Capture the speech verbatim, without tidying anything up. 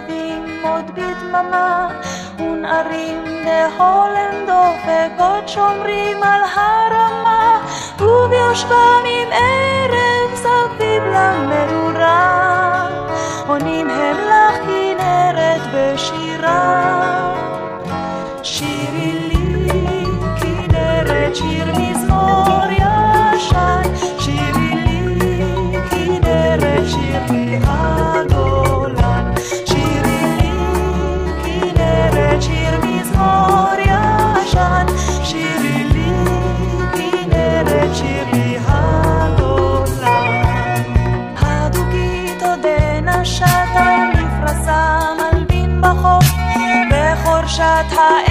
יושבים עוד בדממה, ונערים בהולנד דופקות שומרים על הרמה, וביושבם עם ערב סביב למדורה, עונים הם לך כנרת בשירה. שירי לי כנרת שיר מזמור ישן, שירי לי כנרת שיר מהגולן, שירי לי כנרת שיר מזמור ישן, שירי לי כנרת שיר מהגולן. הדוגית עודנה שטה מפרסה מלבין בחוף, בחורשת הערב